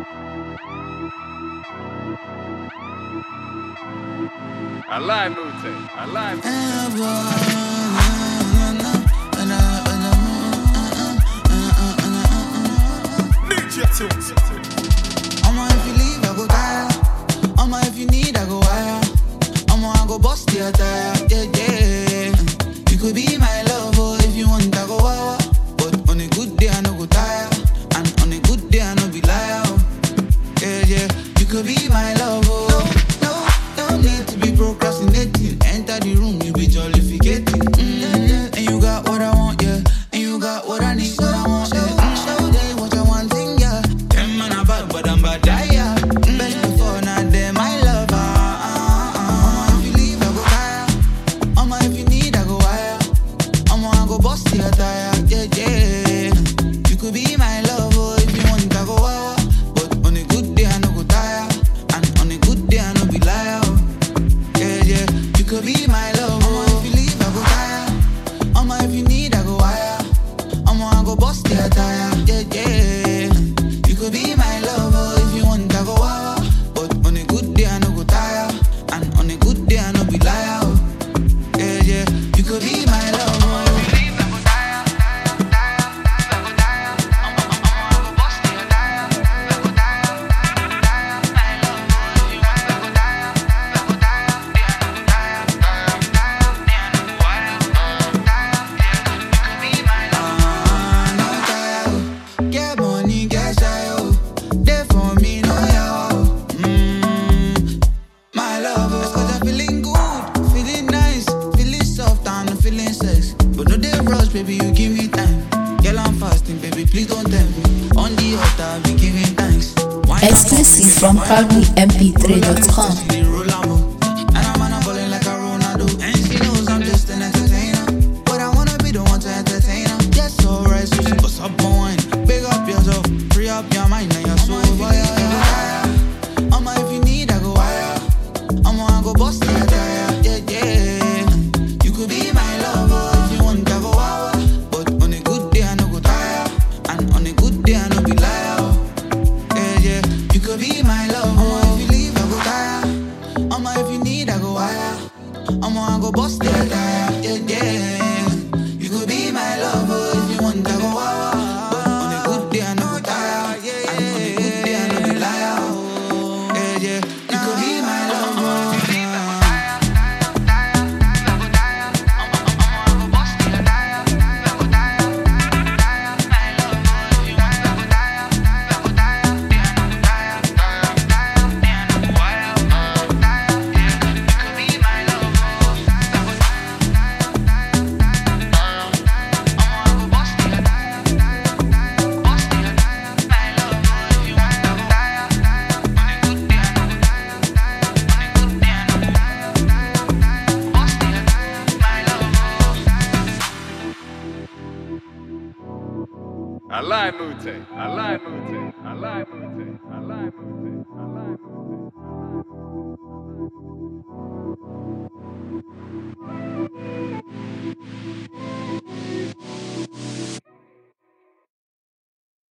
I lie, Mute. I lie, I'ma if you leave, I go die. I'ma if you need, I go wire. I'ma I go bust your tire. Yeah, yeah. You could be my lover if you want, I go wire. But on a good day, I no go tire. And on a good day, I no be liar. Yeah, yeah. You could be my lover. No, don't need to be procrastinating. Enter the room, you be jollificating. And you got what I want, yeah. And you got what I need, what I want, yeah. Show them what I want, yeah. Them man are bad, but I'm bad, yeah. Best before, not them, my lover. If you leave, I go fire. If you need, I go wire. I go bust your tire, yeah, yeah. You could be my lover if you want, I go wire. But on a good day, I no go tire. And on a good day, I no be liar. Yeah, yeah. You could be my lover. If you leave, I go tire. If you need, I go wire. I go bust your tire, yeah, yeah. You could be my lover if you want, I go wire. But on a good day, I no go tire. And on a good day, I no be liar. Yeah, yeah. You could be my lover. Get money, get shy, oh. They for me, no, yeah, oh. My love, oh. Cause I'm feeling good, feeling nice, feeling soft and I'm feeling sex. But no, they rush, baby, you give me time. Girl, I'm fasting, baby, please don't tempt me. On the altar, I'll be giving thanks. Exclusive from proudlymp3.com. And I'm balling like a Ronaldo. And she knows I'm just an entertainer. But I wanna be the one to entertain her. Yes, alright, so she bust up my wine. Big up yourself, free up your mind and your soul. If you need, I go wire. I go bust your tire, yeah, yeah. You could be my lover if you want, I go wire. But on a good day, I no go tire. And on a good day, I no be liar. Yeah, yeah. You could be my lover. If you leave, I go tire. If you need, I go wire. I go bust your tire, yeah, yeah. You could be my lover if you want, I go wire. But on a good day, I no go tire. And on a good day, I no be liar. Yeah, yeah. You could be my lover. I lie, Mute. I lie, Mute. I lie, Mute. I lie, Mute. I lie, Mute.